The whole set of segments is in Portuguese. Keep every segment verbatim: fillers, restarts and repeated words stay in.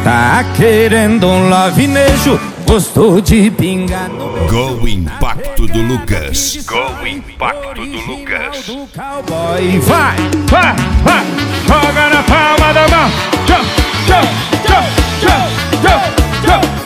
Tá querendo um lavinejo, gostou de pingar no... Gol o impacto do Lucas. Gol o impacto do Lucas. Do cowboy. Vai, vai, vai, joga na palma da mão. Jump, jump, jump, jump, jump, jump.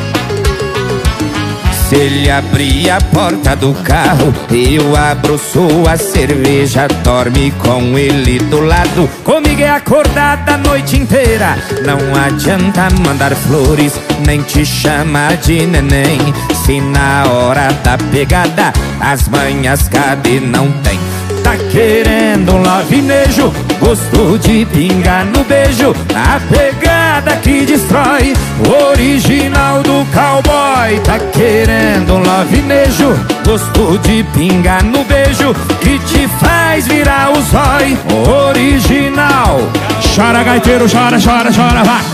Se ele abrir a porta do carro, eu abro sua cerveja. Dorme com ele do lado, comigo é acordada a noite inteira. Não adianta mandar flores, nem te chamar de neném. Se na hora da pegada as manhas cabe, não tem. Tá querendo um lavinejo, gostou de pingar no beijo. A pegada que destrói, o original do cowboy. Tá querendo um lavinejo, gostou de pingar no beijo, que te faz virar o zói, o original. Chora gaiteiro, chora, chora, chora, vai.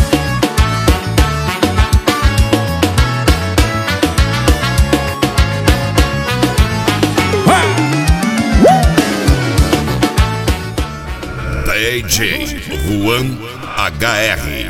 D J Juan H R.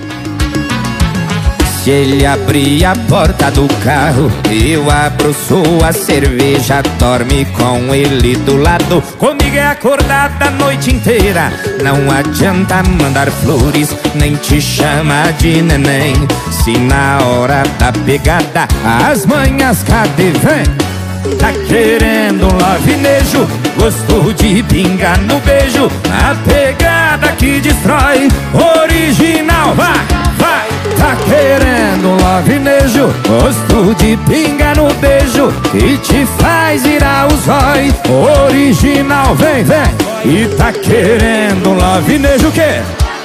Se ele abrir a porta do carro, eu abro sua cerveja. Dorme com ele do lado, comigo é acordada a noite inteira. Não adianta mandar flores, nem te chamar de neném. Se na hora da pegada as manhas cadê vem. Tá querendo um lavinejo, gostou de pingar no beijo. A pegada que destrói, original, vai, vai. Tá querendo um lavinejo, gostou de pingar no beijo, que te faz virar o zói, original, vem, vem. E tá querendo um lavinejo o quê?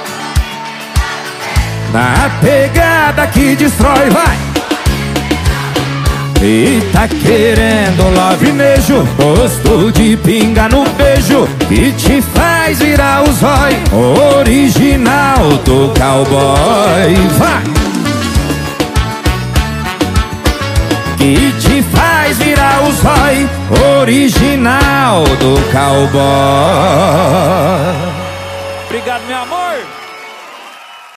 Na pegada que destrói, vai. E tá querendo um lavinejo, gostou de pingar no beijo, que te faz virar o zói, original do cowboy, vai. Que te faz virar o zói, original do cowboy. Obrigado, meu amor.